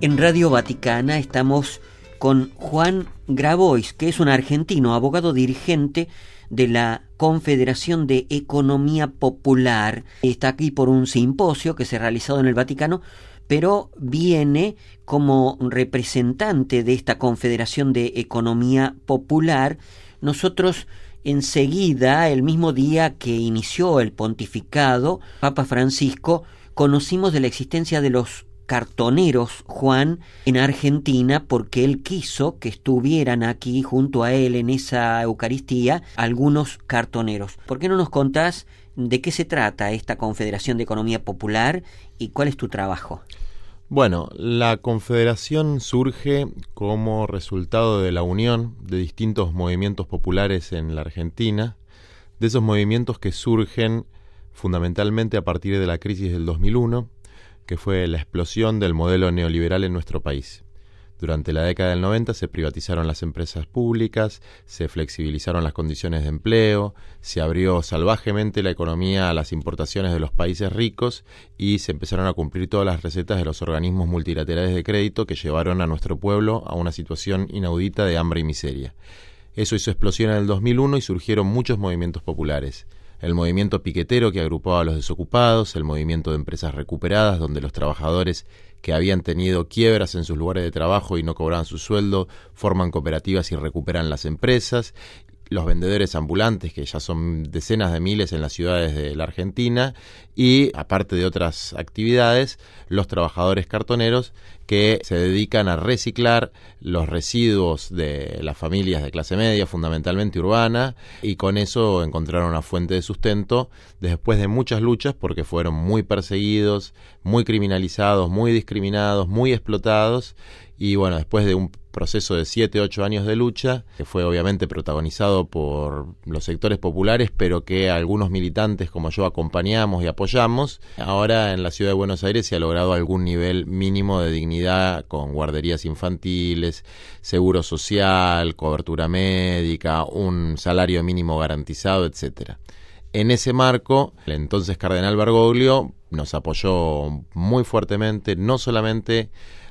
En Radio Vaticana estamos con Juan Grabois, que es un argentino, abogado dirigente de la Confederación de Economía Popular. Está aquí por un simposio que se ha realizado en el Vaticano, pero viene como representante de esta Confederación de Economía Popular. Nosotros enseguida, el mismo día que inició el pontificado, Papa Francisco, conocimos de la existencia de los cartoneros, Juan, en Argentina, porque él quiso que estuvieran aquí junto a él en esa Eucaristía algunos cartoneros. ¿Por qué no nos contás de qué se trata esta Confederación de Economía Popular y cuál es tu trabajo? Bueno, la Confederación surge como resultado de la unión de distintos movimientos populares en la Argentina, de esos movimientos que surgen fundamentalmente a partir de la crisis del 2001, que fue la explosión del modelo neoliberal en nuestro país. Durante la década del 90 se privatizaron las empresas públicas, se flexibilizaron las condiciones de empleo, se abrió salvajemente la economía a las importaciones de los países ricos y se empezaron a cumplir todas las recetas de los organismos multilaterales de crédito que llevaron a nuestro pueblo a una situación inaudita de hambre y miseria. Eso hizo explosión en el 2001 y surgieron muchos movimientos populares. El movimiento piquetero que agrupaba a los desocupados, el movimiento de empresas recuperadas, donde los trabajadores que habían tenido quiebras en sus lugares de trabajo y no cobraban su sueldo, forman cooperativas y recuperan las empresas, los vendedores ambulantes, que ya son decenas de miles en las ciudades de la Argentina, y, aparte de otras actividades, los trabajadores cartoneros que se dedican a reciclar los residuos de las familias de clase media, fundamentalmente urbana, y con eso encontraron una fuente de sustento después de muchas luchas, porque fueron muy perseguidos, muy criminalizados, muy discriminados, muy explotados, y bueno, después de un proceso de 7-8 años de lucha, que fue obviamente protagonizado por los sectores populares, pero que algunos militantes como yo acompañamos y apoyamos, ahora en la ciudad de Buenos Aires se ha logrado algún nivel mínimo de dignidad con guarderías infantiles, seguro social, cobertura médica, un salario mínimo garantizado, etcétera. En ese marco, el entonces cardenal Bergoglio nos apoyó muy fuertemente, no solamente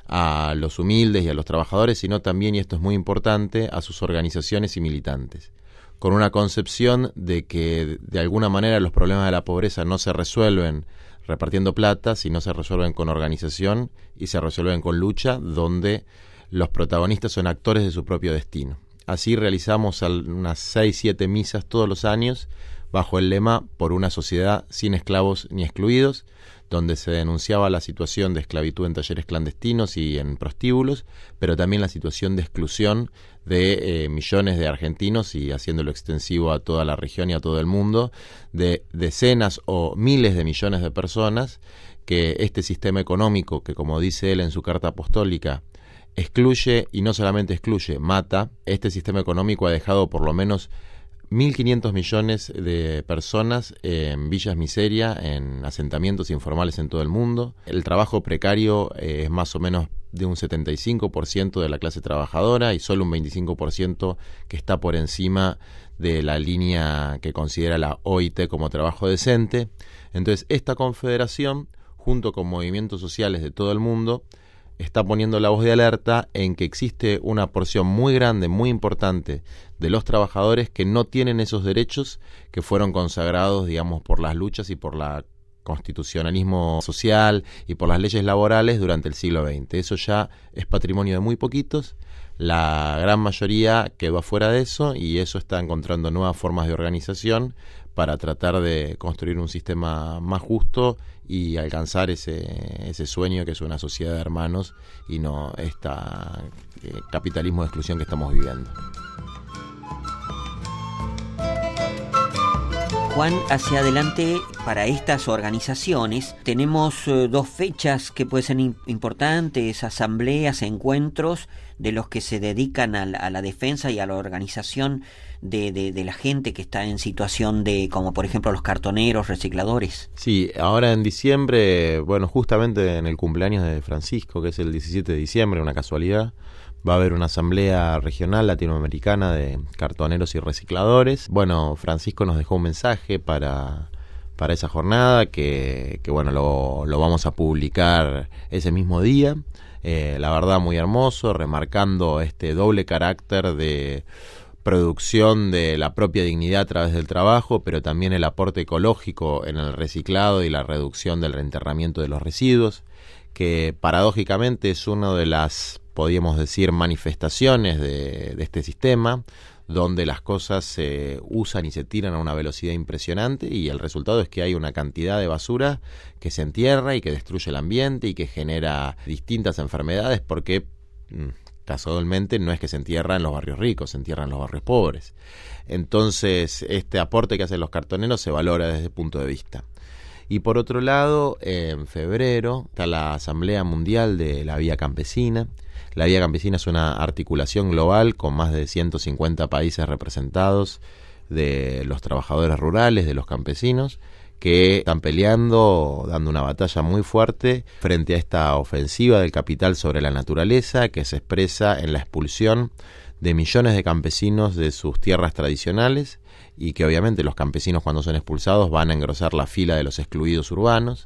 a los humildes y a los trabajadores, sino también, y esto es muy importante, a sus organizaciones y militantes, con una concepción de que de alguna manera los problemas de la pobreza no se resuelven repartiendo plata, sino se resuelven con organización y se resuelven con lucha, donde los protagonistas son actores de su propio destino. Así realizamos unas 6-7 misas todos los años bajo el lema "Por una sociedad sin esclavos ni excluidos", donde se denunciaba la situación de esclavitud en talleres clandestinos y en prostíbulos, pero también la situación de exclusión de millones de argentinos, y haciéndolo extensivo a toda la región y a todo el mundo, de decenas o miles de millones de personas que este sistema económico, que como dice él en su carta apostólica, excluye, y no solamente excluye, mata. Este sistema económico ha dejado por lo menos 1.500 millones de personas en villas miseria, en asentamientos informales en todo el mundo. El trabajo precario es más o menos de un 75% de la clase trabajadora y solo un 25% que está por encima de la línea que considera la OIT como trabajo decente. Entonces, esta confederación, junto con movimientos sociales de todo el mundo, está poniendo la voz de alerta en que existe una porción muy grande, muy importante de los trabajadores que no tienen esos derechos que fueron consagrados, digamos, por las luchas y por la constitucionalismo social y por las leyes laborales durante el siglo XX. Eso ya es patrimonio de muy poquitos. La gran mayoría quedó afuera de eso, y eso está encontrando nuevas formas de organización para tratar de construir un sistema más justo y alcanzar ese sueño que es una sociedad de hermanos y no este capitalismo de exclusión que estamos viviendo. Juan, hacia adelante para estas organizaciones tenemos dos fechas que pueden ser importantes, asambleas, encuentros de los que se dedican a la defensa y a la organización de la gente que está en situación de, como por ejemplo los cartoneros, recicladores. Sí, ahora en diciembre, bueno, justamente en el cumpleaños de Francisco, que es el 17 de diciembre, una casualidad, va a haber una asamblea regional latinoamericana de cartoneros y recicladores. Bueno, Francisco nos dejó un mensaje para esa jornada que bueno, lo vamos a publicar ese mismo día. la verdad muy hermoso, remarcando este doble carácter de producción de la propia dignidad a través del trabajo, pero también el aporte ecológico en el reciclado y la reducción del reenterramiento de los residuos, que paradójicamente es una de las, podríamos decir, manifestaciones de este sistema, donde las cosas se usan y se tiran a una velocidad impresionante, y el resultado es que hay una cantidad de basura que se entierra y que destruye el ambiente y que genera distintas enfermedades, porque casualmente no es que se entierra en los barrios ricos, se entierra en los barrios pobres. Entonces, este aporte que hacen los cartoneros se valora desde ese punto de vista. Y por otro lado, en febrero está la Asamblea Mundial de la Vía Campesina. La Vía Campesina es una articulación global con más de 150 países representados de los trabajadores rurales, de los campesinos, que están peleando, dando una batalla muy fuerte frente a esta ofensiva del capital sobre la naturaleza, que se expresa en la expulsión de millones de campesinos de sus tierras tradicionales, y que obviamente los campesinos, cuando son expulsados, van a engrosar la fila de los excluidos urbanos.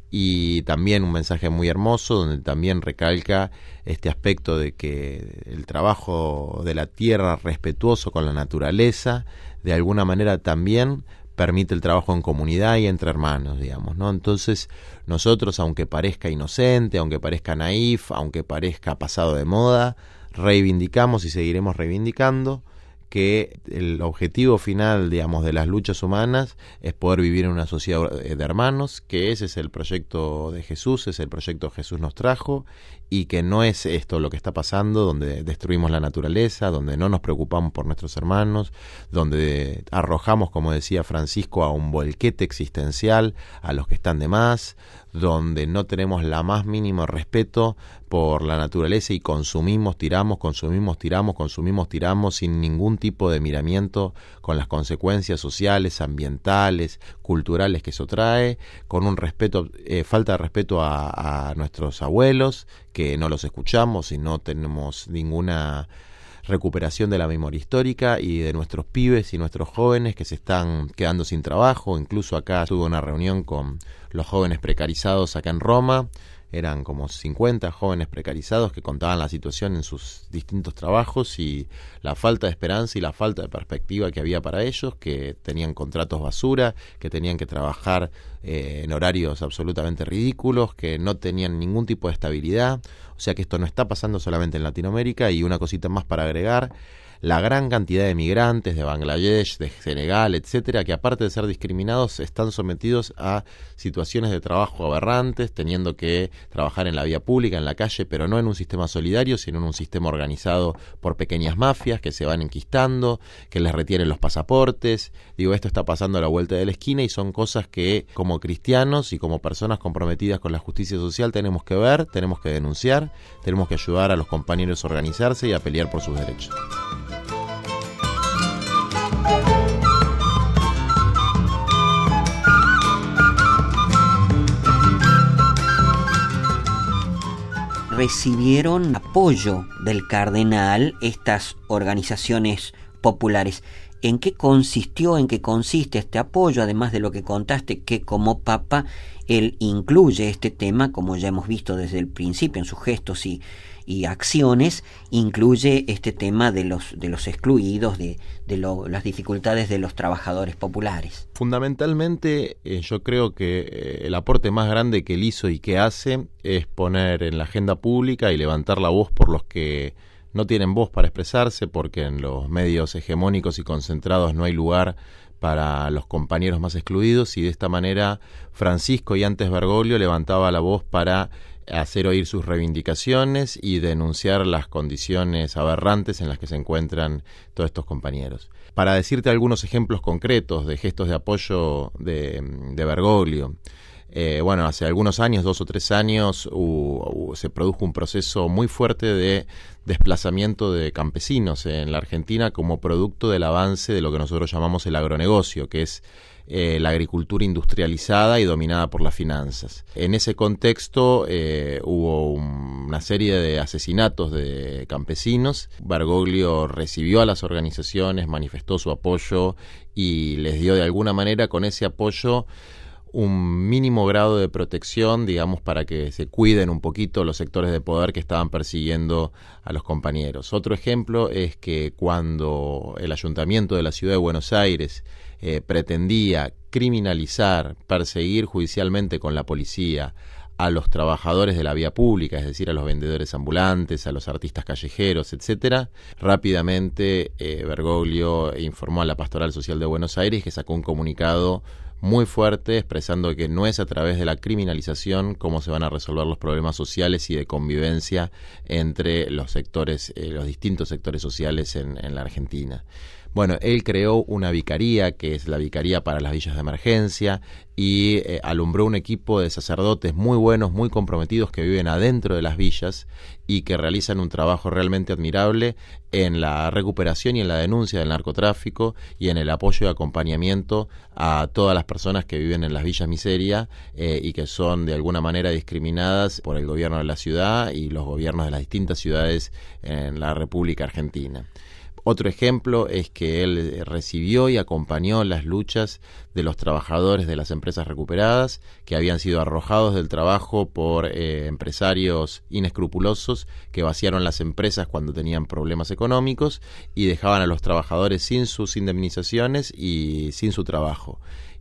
Y también un mensaje muy hermoso donde también recalca este aspecto de que el trabajo de la tierra respetuoso con la naturaleza de alguna manera también permite el trabajo en comunidad y entre hermanos, digamos, ¿no? Entonces nosotros, aunque parezca inocente, aunque parezca naif, aunque parezca pasado de moda, reivindicamos y seguiremos reivindicando que el objetivo final, digamos, de las luchas humanas es poder vivir en una sociedad de hermanos, que ese es el proyecto de Jesús, es el proyecto que Jesús nos trajo, y que no es esto lo que está pasando, donde destruimos la naturaleza, donde no nos preocupamos por nuestros hermanos, donde arrojamos, como decía Francisco, a un volquete existencial a los que están de más, donde no tenemos la más mínimo respeto por la naturaleza y consumimos, tiramos sin ningún tipo de miramiento con las consecuencias sociales, ambientales, culturales que eso trae, con un respeto, falta de respeto a nuestros abuelos, que no los escuchamos y no tenemos ninguna recuperación de la memoria histórica, y de nuestros pibes y nuestros jóvenes que se están quedando sin trabajo. Incluso acá tuve una reunión con los jóvenes precarizados acá en Roma. Eran como 50 jóvenes precarizados que contaban la situación en sus distintos trabajos y la falta de esperanza y la falta de perspectiva que había para ellos, que tenían contratos basura, que tenían que trabajar en horarios absolutamente ridículos, que no tenían ningún tipo de estabilidad. O sea que esto no está pasando solamente en Latinoamérica. Y una cosita más para agregar: la gran cantidad de migrantes de Bangladesh, de Senegal, etcétera, que aparte de ser discriminados, están sometidos a situaciones de trabajo aberrantes, teniendo que trabajar en la vía pública, en la calle, pero no en un sistema solidario, sino en un sistema organizado por pequeñas mafias que se van enquistando, que les retienen los pasaportes. Digo, esto está pasando a la vuelta de la esquina, y son cosas que, como cristianos y como personas comprometidas con la justicia social, tenemos que ver, tenemos que denunciar, tenemos que ayudar a los compañeros a organizarse y a pelear por sus derechos. Recibieron apoyo del cardenal estas organizaciones populares. ¿En qué consistió, en qué consiste este apoyo? Además de lo que contaste, que como Papa él incluye este tema, como ya hemos visto desde el principio en sus gestos y acciones, incluye este tema de los excluidos, de las dificultades de los trabajadores populares. Fundamentalmente, yo creo que el aporte más grande que él hizo y que hace es poner en la agenda pública y levantar la voz por los que no tienen voz para expresarse, porque en los medios hegemónicos y concentrados no hay lugar para los compañeros más excluidos, y de esta manera Francisco y antes Bergoglio levantaba la voz para hacer oír sus reivindicaciones y denunciar las condiciones aberrantes en las que se encuentran todos estos compañeros. Para decirte algunos ejemplos concretos de gestos de apoyo de Bergoglio, hace algunos años, 2 o 3 años, se produjo un proceso muy fuerte de desplazamiento de campesinos en la Argentina como producto del avance de lo que nosotros llamamos el agronegocio, que es la agricultura industrializada y dominada por las finanzas. En ese contexto hubo una serie de asesinatos de campesinos. Bergoglio recibió a las organizaciones, manifestó su apoyo y les dio de alguna manera, con ese apoyo, un mínimo grado de protección, digamos, para que se cuiden un poquito los sectores de poder que estaban persiguiendo a los compañeros. Otro ejemplo es que cuando el Ayuntamiento de la Ciudad de Buenos Aires pretendía criminalizar, perseguir judicialmente con la policía a los trabajadores de la vía pública, es decir, a los vendedores ambulantes, a los artistas callejeros, etcétera, rápidamente Bergoglio informó a la Pastoral Social de Buenos Aires, que sacó un comunicado muy fuerte expresando que no es a través de la criminalización cómo se van a resolver los problemas sociales y de convivencia entre los sectores, los distintos sectores sociales en la Argentina. Bueno, él creó una vicaría, que es la Vicaría para las Villas de Emergencia, y alumbró un equipo de sacerdotes muy buenos, muy comprometidos, que viven adentro de las villas y que realizan un trabajo realmente admirable en la recuperación y en la denuncia del narcotráfico y en el apoyo y acompañamiento a todas las personas que viven en las villas miseria y que son de alguna manera discriminadas por el gobierno de la ciudad y los gobiernos de las distintas ciudades en la República Argentina. Otro ejemplo es que él recibió y acompañó las luchas de los trabajadores de las empresas recuperadas que habían sido arrojados del trabajo por empresarios inescrupulosos que vaciaron las empresas cuando tenían problemas económicos y dejaban a los trabajadores sin sus indemnizaciones y sin su trabajo.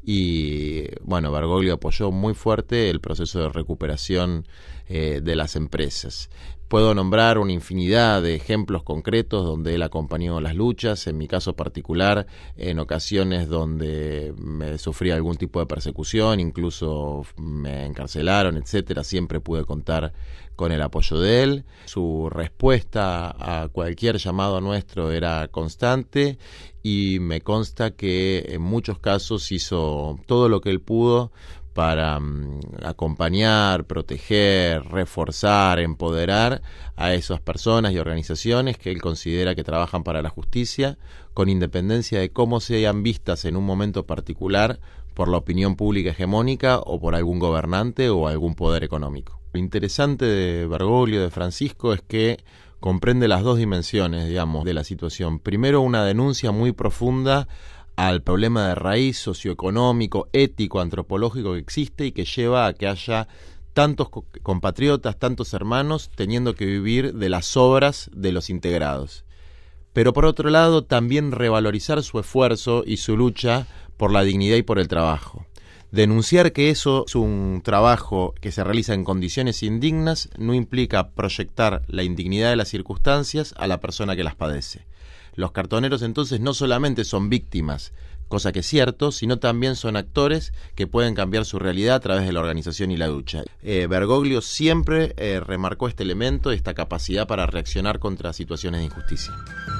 Y bueno, Bergoglio apoyó muy fuerte el proceso de recuperación de las empresas. Puedo nombrar una infinidad de ejemplos concretos donde él acompañó las luchas, en mi caso particular, en ocasiones donde me sufría algún tipo de persecución, incluso me encarcelaron, etcétera, siempre pude contar con el apoyo de él. Su respuesta a cualquier llamado nuestro era constante y me consta que en muchos casos hizo todo lo que él pudo para acompañar, proteger, reforzar, empoderar a esas personas y organizaciones que él considera que trabajan para la justicia, con independencia de cómo sean vistas en un momento particular por la opinión pública hegemónica o por algún gobernante o algún poder económico. Lo interesante de Bergoglio, de Francisco, es que comprende las dos dimensiones, digamos, de la situación. Primero, una denuncia muy profunda al problema de raíz socioeconómico, ético, antropológico que existe y que lleva a que haya tantos compatriotas, tantos hermanos teniendo que vivir de las obras de los integrados. Pero por otro lado, también revalorizar su esfuerzo y su lucha por la dignidad y por el trabajo. Denunciar que eso es un trabajo que se realiza en condiciones indignas no implica proyectar la indignidad de las circunstancias a la persona que las padece. Los cartoneros entonces no solamente son víctimas, cosa que es cierto, sino también son actores que pueden cambiar su realidad a través de la organización y la lucha. Bergoglio siempre remarcó este elemento, esta capacidad para reaccionar contra situaciones de injusticia.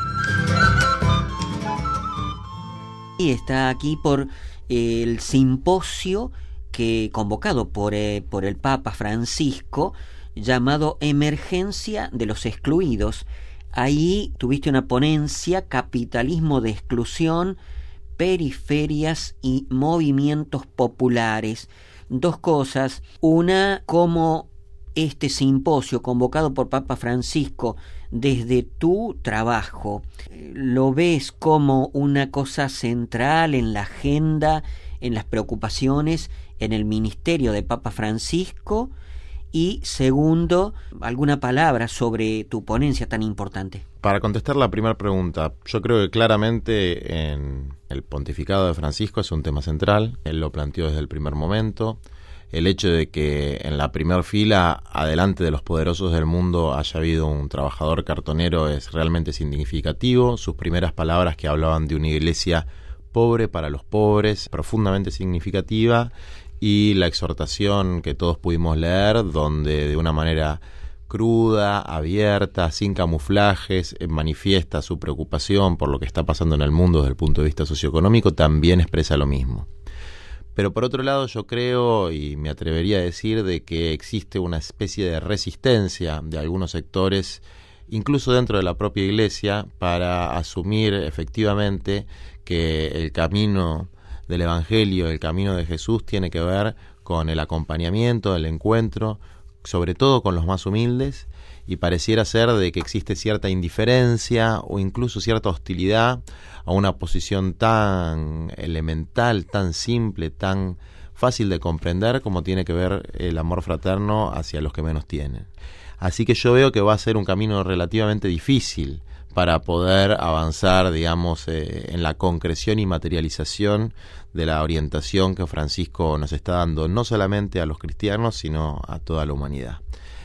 Y está aquí por el simposio que convocado por el Papa Francisco, llamado Emergencia de los Excluidos. Ahí tuviste una ponencia, Capitalismo de Exclusión, Periferias y Movimientos Populares. Dos cosas. Una, cómo este simposio convocado por Papa Francisco, desde tu trabajo, lo ves como una cosa central en la agenda, en las preocupaciones, en el ministerio de Papa Francisco. Y segundo, alguna palabra sobre tu ponencia tan importante. Para contestar la primera pregunta, yo creo que claramente en el pontificado de Francisco es un tema central. Él lo planteó desde el primer momento. El hecho de que en la primera fila, adelante de los poderosos del mundo, haya habido un trabajador cartonero es realmente significativo. Sus primeras palabras, que hablaban de una iglesia pobre para los pobres, profundamente significativa. Y la exhortación que todos pudimos leer, donde de una manera cruda, abierta, sin camuflajes, manifiesta su preocupación por lo que está pasando en el mundo desde el punto de vista socioeconómico, también expresa lo mismo. Pero por otro lado, yo creo, y me atrevería a decir, de que existe una especie de resistencia de algunos sectores, incluso dentro de la propia Iglesia, para asumir efectivamente que el camino del Evangelio, el camino de Jesús, tiene que ver con el acompañamiento, el encuentro, sobre todo con los más humildes, y pareciera ser de que existe cierta indiferencia o incluso cierta hostilidad a una posición tan elemental, tan simple, tan fácil de comprender como tiene que ver el amor fraterno hacia los que menos tienen. Así que yo veo que va a ser un camino relativamente difícil para poder avanzar, digamos, en la concreción y materialización de la orientación que Francisco nos está dando, no solamente a los cristianos, sino a toda la humanidad.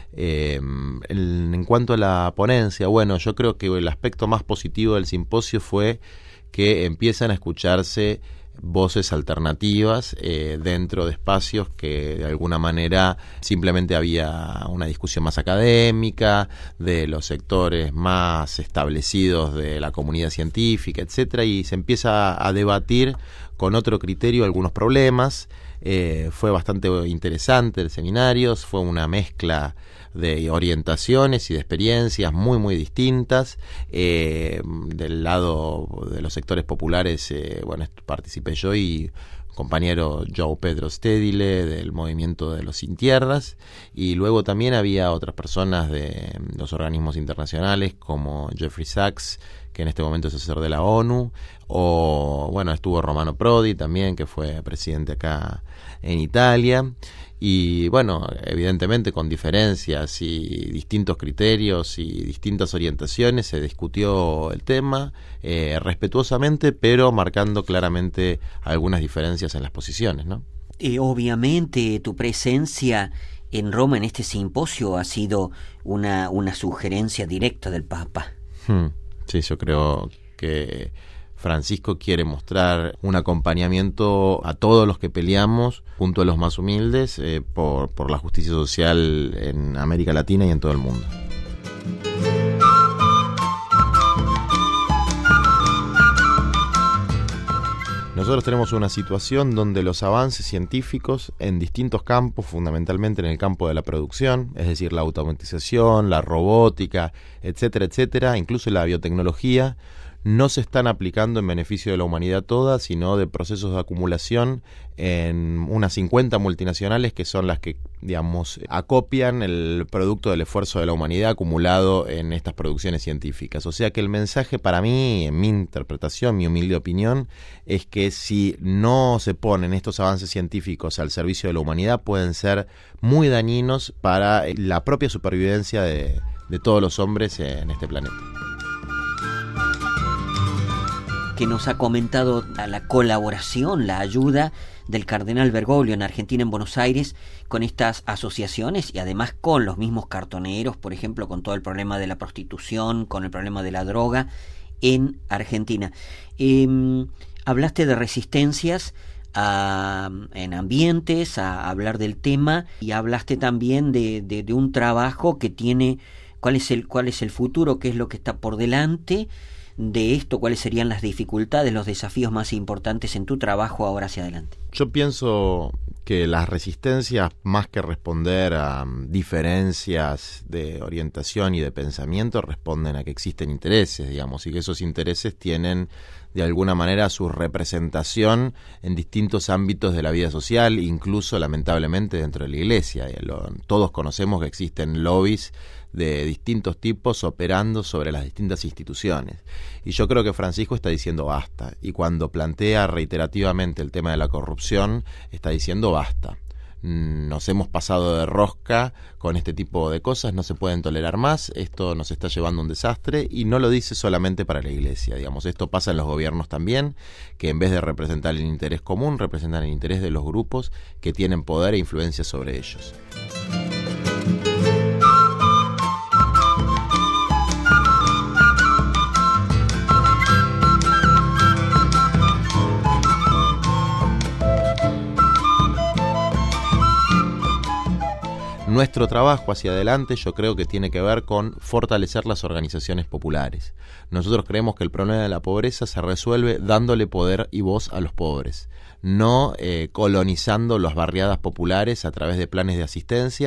En cuanto a la ponencia, bueno, yo creo que el aspecto más positivo del simposio fue que empiezan a escucharse voces alternativas dentro de espacios que de alguna manera simplemente había una discusión más académica de los sectores más establecidos de la comunidad científica, etcétera, y se empieza a debatir con otro criterio algunos problemas. Fue bastante interesante el seminario, fue una mezcla de orientaciones y de experiencias muy muy distintas. Del lado de los sectores populares, bueno, participé yo y compañero Joe Pedro Stedile del movimiento de los Sin Tierras, y luego también había otras personas de los organismos internacionales como Jeffrey Sachs, que en este momento es asesor de la ONU, o bueno, estuvo Romano Prodi también, que fue presidente acá en Italia, y bueno, evidentemente con diferencias y distintos criterios y distintas orientaciones se discutió el tema respetuosamente, pero marcando claramente algunas diferencias en las posiciones, ¿no? Obviamente tu presencia en Roma en este simposio ha sido una sugerencia directa del Papa. Sí, yo creo que Francisco quiere mostrar un acompañamiento a todos los que peleamos, junto a los más humildes, por la justicia social en América Latina y en todo el mundo. Nosotros tenemos una situación donde los avances científicos en distintos campos, fundamentalmente en el campo de la producción, es decir, la automatización, la robótica, etcétera, etcétera, incluso la biotecnología, no se están aplicando en beneficio de la humanidad toda, sino de procesos de acumulación en unas 50 multinacionales que son las que, digamos, acopian el producto del esfuerzo de la humanidad acumulado en estas producciones científicas. O sea que el mensaje para mí, en mi interpretación, mi humilde opinión, es que si no se ponen estos avances científicos al servicio de la humanidad, pueden ser muy dañinos para la propia supervivencia de todos los hombres en este planeta. Que nos ha comentado la colaboración, la ayuda del cardenal Bergoglio en Argentina, en Buenos Aires, con estas asociaciones y además con los mismos cartoneros, por ejemplo, con todo el problema de la prostitución, con el problema de la droga en Argentina. Hablaste de resistencias en ambientes, a hablar del tema, y hablaste también de un trabajo que tiene, cuál es el futuro, qué es lo que está por delante de esto, cuáles serían las dificultades, los desafíos más importantes en tu trabajo ahora hacia adelante. Yo pienso que las resistencias, más que responder a diferencias de orientación y de pensamiento, responden a que existen intereses, digamos, y que esos intereses tienen de alguna manera su representación en distintos ámbitos de la vida social, incluso lamentablemente dentro de la Iglesia. Todos conocemos que existen lobbies de distintos tipos operando sobre las distintas instituciones. Y yo creo que Francisco está diciendo basta. Y cuando plantea reiterativamente el tema de la corrupción, está diciendo basta. Nos hemos pasado de rosca con este tipo de cosas, no se pueden tolerar más, esto nos está llevando a un desastre, y no lo dice solamente para la Iglesia, digamos, esto pasa en los gobiernos también, que en vez de representar el interés común, representan el interés de los grupos que tienen poder e influencia sobre ellos. Nuestro trabajo hacia adelante yo creo que tiene que ver con fortalecer las organizaciones populares. Nosotros creemos que el problema de la pobreza se resuelve dándole poder y voz a los pobres, no colonizando las barriadas populares a través de planes de asistencia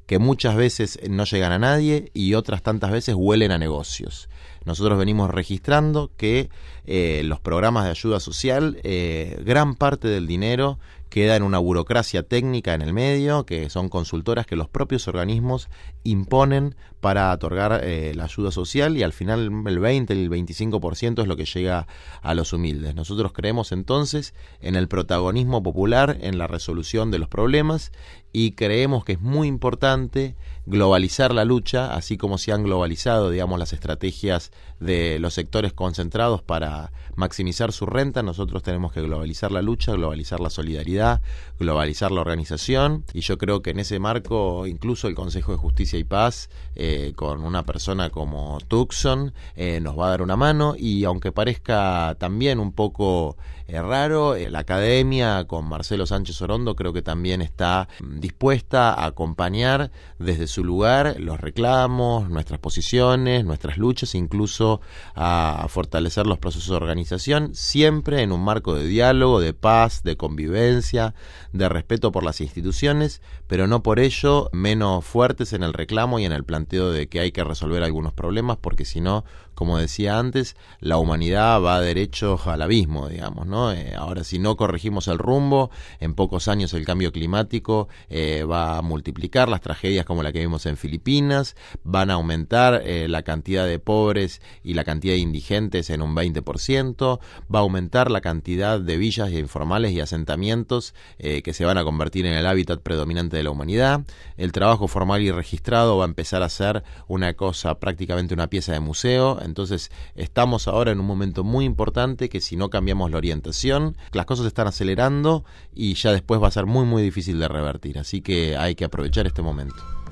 que muchas veces no llegan a nadie y otras tantas veces huelen a negocios. Nosotros venimos registrando que los programas de ayuda social, gran parte del dinero queda en una burocracia técnica en el medio, que son consultoras que los propios organismos imponen para otorgar la ayuda social, y al final el 20, el 25% es lo que llega a los humildes. Nosotros creemos entonces en el protagonismo popular, en la resolución de los problemas, y creemos que es muy importante globalizar la lucha, así como se han globalizado, digamos, las estrategias de los sectores concentrados para maximizar su renta. Nosotros tenemos que globalizar la lucha, globalizar la solidaridad, globalizar la organización, y yo creo que en ese marco incluso el Consejo de Justicia y Paz, con una persona como Tucson, nos va a dar una mano, y aunque parezca también un poco raro, la academia con Marcelo Sánchez Orondo creo que también está dispuesta a acompañar desde su lugar los reclamos, nuestras posiciones, nuestras luchas, incluso a fortalecer los procesos de organización, siempre en un marco de diálogo, de paz, de convivencia, de respeto por las instituciones, pero no por ello menos fuertes en el reclamo y en el planteo de que hay que resolver algunos problemas, porque si no, como decía antes, la humanidad va derecho al abismo, digamos, ¿no? Ahora, si no corregimos el rumbo, en pocos años el cambio climático va a multiplicar las tragedias como la que vimos en Filipinas, van a aumentar la cantidad de pobres y la cantidad de indigentes en un 20%, va a aumentar la cantidad de villas informales y asentamientos que se van a convertir en el hábitat predominante de la humanidad. El trabajo formal y registrado va a empezar a ser una cosa, prácticamente una pieza de museo. Entonces estamos ahora en un momento muy importante que si no cambiamos la orientación, las cosas se están acelerando y ya después va a ser muy muy difícil de revertir, así que hay que aprovechar este momento.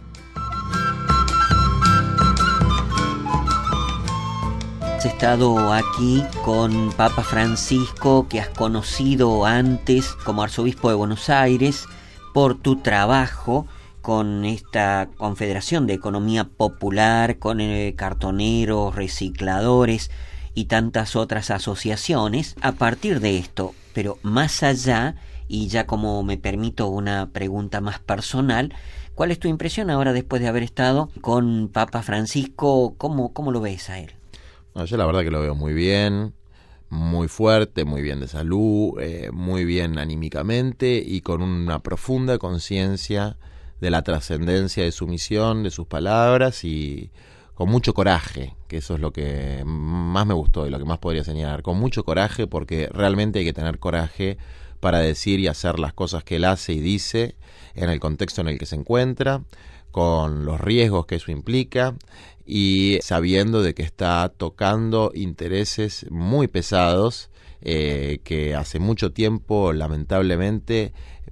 Has estado aquí con Papa Francisco, que has conocido antes como arzobispo de Buenos Aires, por tu trabajo con esta Confederación de Economía Popular, con cartoneros, recicladores y tantas otras asociaciones. A partir de esto, pero más allá, y ya como me permito una pregunta más personal, ¿cuál es tu impresión ahora después de haber estado con Papa Francisco? ¿Cómo lo ves a él? No, yo la verdad que lo veo muy bien, muy fuerte, muy bien de salud, muy bien anímicamente y con una profunda conciencia de la trascendencia de su misión, de sus palabras, y con mucho coraje, que eso es lo que más me gustó y lo que más podría señalar, con mucho coraje, porque realmente hay que tener coraje para decir y hacer las cosas que él hace y dice en el contexto en el que se encuentra, con los riesgos que eso implica y sabiendo de que está tocando intereses muy pesados que hace mucho tiempo lamentablemente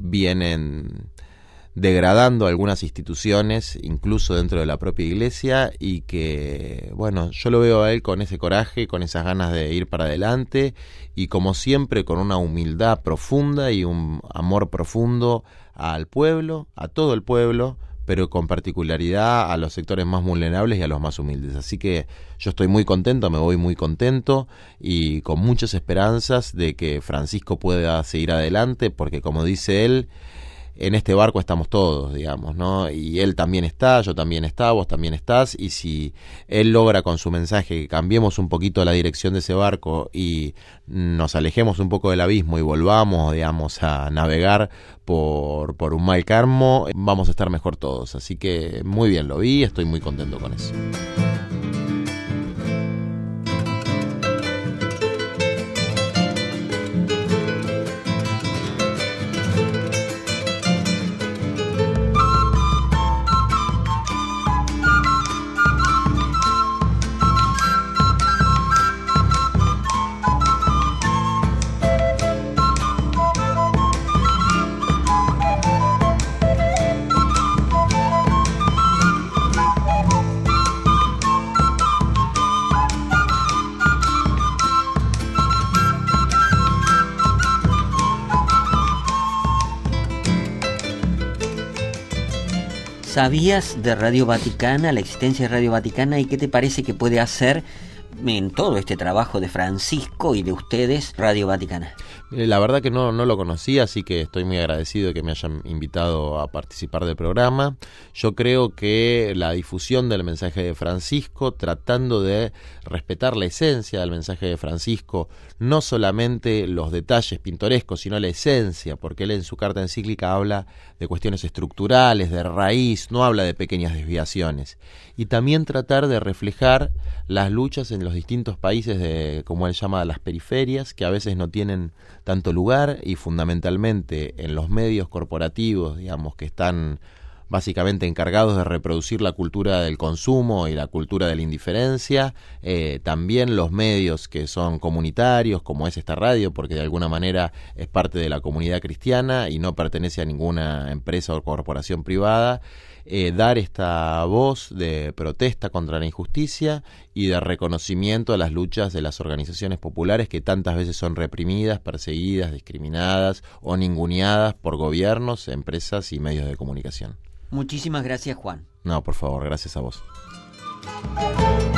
vienen degradando algunas instituciones, incluso dentro de la propia iglesia, y que, bueno, yo lo veo a él con ese coraje, con esas ganas de ir para adelante, y como siempre con una humildad profunda y un amor profundo al pueblo, a todo el pueblo, pero con particularidad a los sectores más vulnerables y a los más humildes. Así que yo estoy muy contento, me voy muy contento y con muchas esperanzas de que Francisco pueda seguir adelante, porque como dice él, en este barco estamos todos, digamos, ¿no? Y él también está, yo también está, vos también estás, y si él logra con su mensaje que cambiemos un poquito la dirección de ese barco y nos alejemos un poco del abismo y volvamos, digamos, a navegar por un mal carmo, vamos a estar mejor todos. Así que muy bien, lo vi, estoy muy contento con eso. ¿Sabías de Radio Vaticana, la existencia de Radio Vaticana, y qué te parece que puede hacer en todo este trabajo de Francisco y de ustedes Radio Vaticana? La verdad que no lo conocía, así que estoy muy agradecido de que me hayan invitado a participar del programa. Yo creo que la difusión del mensaje de Francisco, tratando de respetar la esencia del mensaje de Francisco, no solamente los detalles pintorescos, sino la esencia, porque él en su carta encíclica habla de cuestiones estructurales, de raíz, no habla de pequeñas desviaciones. Y también tratar de reflejar las luchas en los distintos países de, como él llama, las periferias, que a veces no tienen tanto lugar, y fundamentalmente en los medios corporativos, digamos, que están básicamente encargados de reproducir la cultura del consumo y la cultura de la indiferencia, también los medios que son comunitarios, como es esta radio, porque de alguna manera es parte de la comunidad cristiana y no pertenece a ninguna empresa o corporación privada, dar esta voz de protesta contra la injusticia y de reconocimiento a las luchas de las organizaciones populares que tantas veces son reprimidas, perseguidas, discriminadas o ninguneadas por gobiernos, empresas y medios de comunicación. Muchísimas gracias, Juan. No, por favor, gracias a vos.